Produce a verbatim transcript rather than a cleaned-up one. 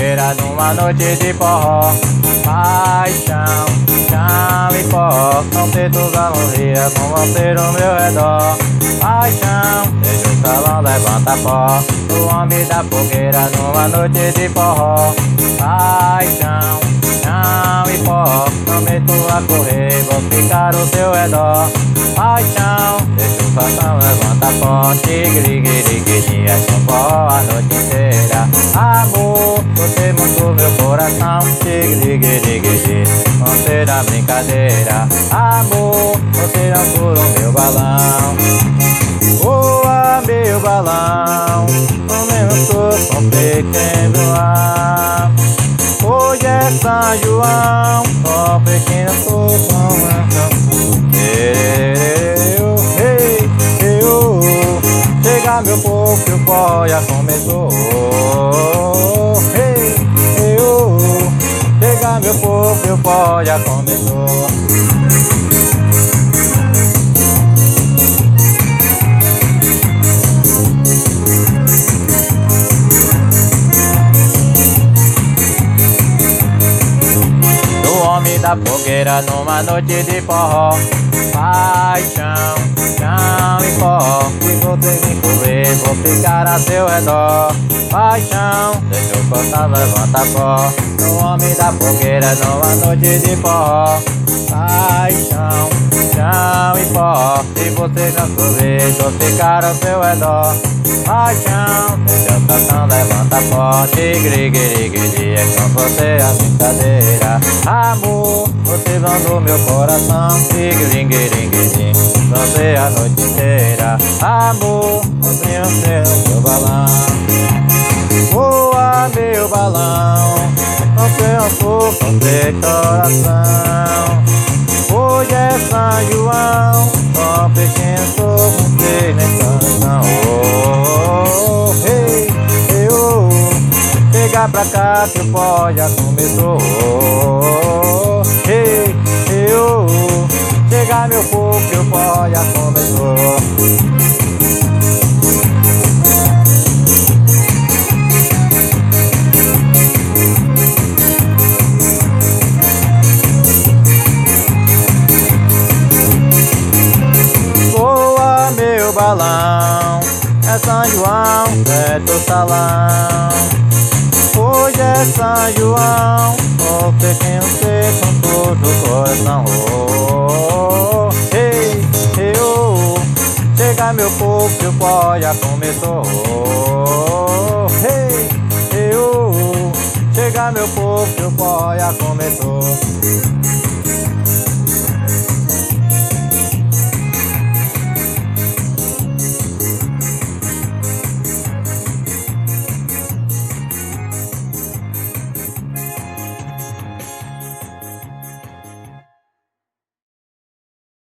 fogueira numa noite de forró. Paixão, chão e pó, são pretos a morrer com você no meu redor. Paixão, deixa o salão, levanta pó, o homem da fogueira numa noite de forró. Paixão, chão e pó, prometo a correr, vou ficar ao seu redor. Paixão, deixa o salão, levanta pó, tigre, guiri, guiri, é com pó a noite inteira. Amor, você mudou meu coração, tigre, guiri, guiri, não será brincadeira. Amor, você não furou meu balão. Voa meu balão, o meu corpo pequeno ar. Hoje é São João, ó pequeno corpo. Chega meu povo que o pó já começou. Chega meu povo que o pó já começou. Da fogueira numa noite de forró. Paixão, chão e pó, se você me correr, vou ficar a seu redor. Paixão, deixa eu cortar, levanta pó, no homem da fogueira numa noite de forró. Paixão, chão e pó, se você não correr, vou ficar ao seu redor. Paixão, deixa eu cortar, levanta pó, tigre, guiri, guiri, é com você a brincadeira. Amor, você mandou meu coração, tigre, guiri, guiri, você a noite inteira. Amor, você é o meu balão. Voa meu balão, você é um pouco de coração. Hoje é São João, só pequeno sou você nesse coração. Oh, oh, hey, hey, oh, chega pra cá que o pó já começou. Oh, hey, hey, oh, chega meu povo que o pó já começou. Balão, é São João, é do salão. Hoje é São João, o pequeno ser com todo o coração. Oh, oh, hey, hey, oh, chega meu povo que o pó já começou. Oh, hey, hey, oh, chega meu povo que o pó já começou.